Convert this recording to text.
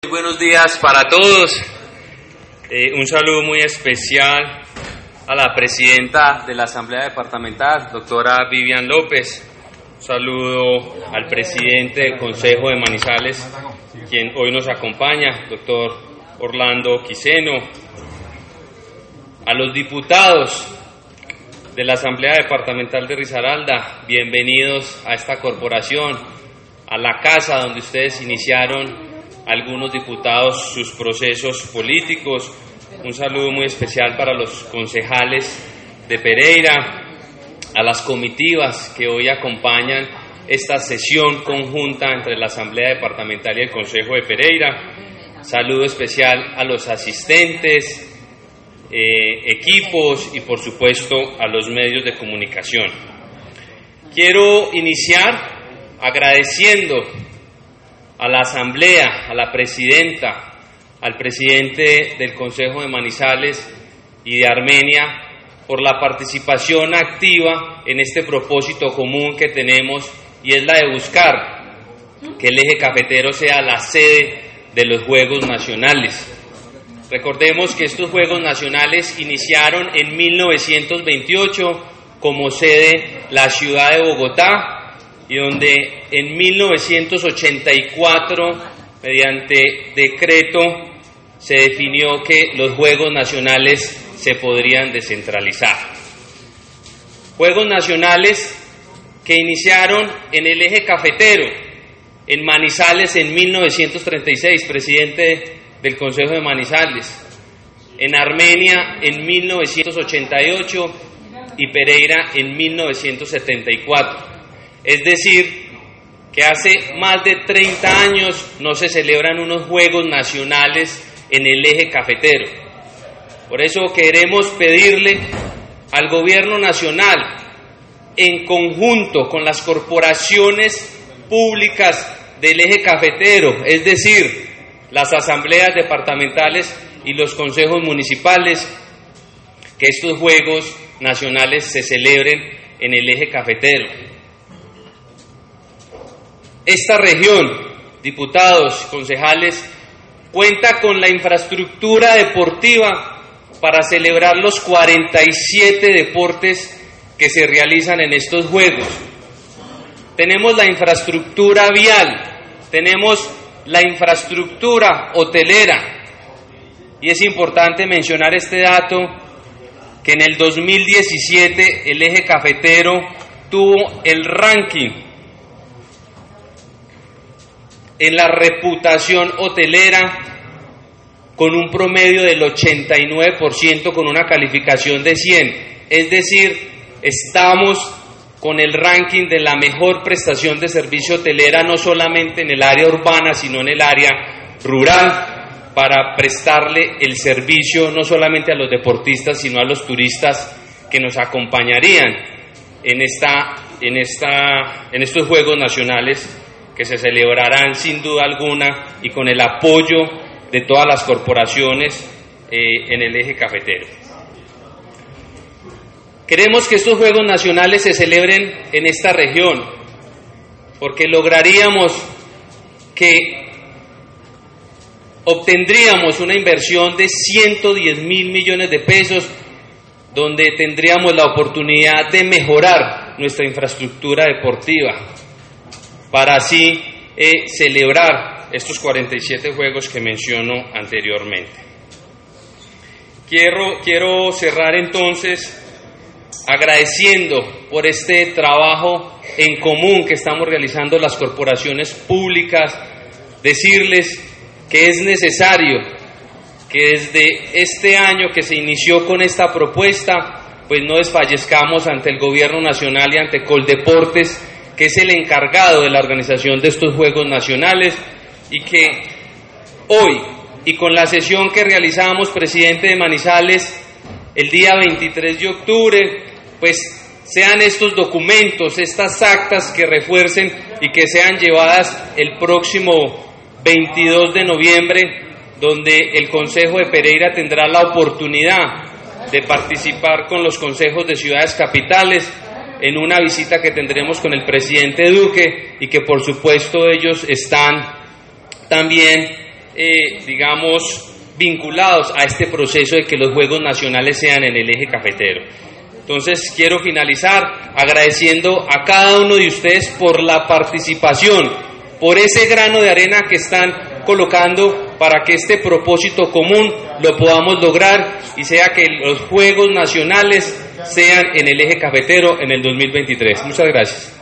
Buenos días para todos. Un saludo muy especial a la presidenta de la Asamblea Departamental, doctora Vivian López. Un saludo al presidente del Consejo de Manizales, quien hoy nos acompaña, doctor Orlando Quiseno. A los diputados de la Asamblea Departamental de Risaralda, bienvenidos a esta corporación, a la casa donde ustedes iniciaron algunos diputados sus procesos políticos. Un saludo muy especial para los concejales de Pereira, a las comitivas que hoy acompañan esta sesión conjunta entre la Asamblea Departamental y el Consejo de Pereira. Saludo especial a los asistentes, equipos y por supuesto a los medios de comunicación. Quiero iniciar agradeciendo a la Asamblea, a la Presidenta, al Presidente del Consejo de Manizales y de Armenia por la participación activa en este propósito común que tenemos, y es la de buscar que el eje cafetero sea la sede de los Juegos Nacionales. Recordemos que estos Juegos Nacionales iniciaron en 1928 como sede la ciudad de Bogotá, y donde en 1984, mediante decreto, se definió que los Juegos Nacionales se podrían descentralizar. Juegos Nacionales que iniciaron en el eje cafetero, en Manizales en 1936, presidente del Consejo de Manizales, en Armenia en 1988 y Pereira en 1974. Es decir, que hace más de 30 años no se celebran unos Juegos Nacionales en el eje cafetero. Por eso queremos pedirle al Gobierno Nacional, en conjunto con las corporaciones públicas del eje cafetero, es decir, las asambleas departamentales y los consejos municipales, que estos Juegos Nacionales se celebren en el eje cafetero. Esta región, diputados, concejales, cuenta con la infraestructura deportiva para celebrar los 47 deportes que se realizan en estos Juegos. Tenemos la infraestructura vial, tenemos la infraestructura hotelera, y es importante mencionar este dato, que en el 2017 el eje cafetero tuvo el ranking en la reputación hotelera con un promedio del 89%, con una calificación de 100. Es decir, estamos con el ranking de la mejor prestación de servicio hotelera, no solamente en el área urbana, sino en el área rural, para prestarle el servicio no solamente a los deportistas, sino a los turistas que nos acompañarían en estos Juegos Nacionales, que se celebrarán sin duda alguna y con el apoyo de todas las corporaciones en el eje cafetero. Queremos que estos Juegos Nacionales se celebren en esta región, porque lograríamos que obtendríamos una inversión de 110.000 millones de pesos, donde tendríamos la oportunidad de mejorar nuestra infraestructura deportiva, para así celebrar estos 47 Juegos que menciono anteriormente. Quiero cerrar entonces agradeciendo por este trabajo en común que estamos realizando las corporaciones públicas, decirles que es necesario que desde este año que se inició con esta propuesta, pues no desfallezcamos ante el Gobierno Nacional y ante Coldeportes, que es el encargado de la organización de estos Juegos Nacionales, y que hoy, y con la sesión que realizamos, presidente de Manizales, el día 23 de octubre, pues sean estos documentos, estas actas que refuercen y que sean llevadas el próximo 22 de noviembre, donde el Consejo de Pereira tendrá la oportunidad de participar con los consejos de ciudades capitales en una visita que tendremos con el presidente Duque, y que por supuesto ellos están también vinculados a este proceso de que los Juegos Nacionales sean en el eje cafetero. Entonces quiero finalizar agradeciendo a cada uno de ustedes por la participación, por ese grano de arena que están colocando para que este propósito común lo podamos lograr y sea que los Juegos Nacionales sean en el eje cafetero en el 2023. Muchas gracias.